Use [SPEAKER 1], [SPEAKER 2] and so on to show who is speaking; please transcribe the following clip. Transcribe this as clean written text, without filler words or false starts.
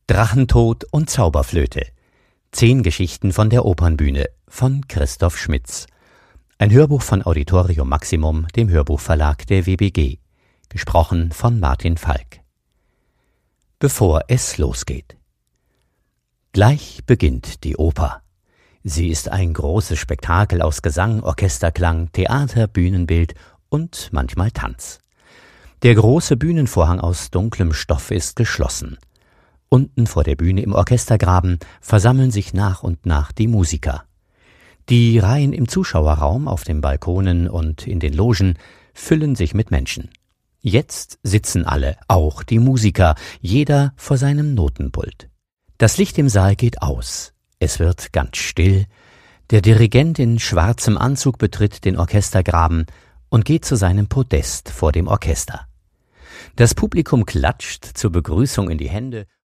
[SPEAKER 1] Drachentod und Zauberflöte. 10 Geschichten von der Opernbühne von Christoph Schmitz. Ein Hörbuch von Auditorium Maximum, dem Hörbuchverlag der WBG. Gesprochen von Martin Falk. Bevor es losgeht. Gleich beginnt die Oper. Sie ist ein großes Spektakel aus Gesang, Orchesterklang, Theater, Bühnenbild und manchmal Tanz. Der große Bühnenvorhang aus dunklem Stoff ist geschlossen. Unten vor der Bühne im Orchestergraben versammeln sich nach und nach die Musiker. Die Reihen im Zuschauerraum, auf den Balkonen und in den Logen füllen sich mit Menschen. Jetzt sitzen alle, auch die Musiker, jeder vor seinem Notenpult. Das Licht im Saal geht aus. Es wird ganz still. Der Dirigent in schwarzem Anzug betritt den Orchestergraben und geht zu seinem Podest vor dem Orchester. Das Publikum klatscht zur Begrüßung in die Hände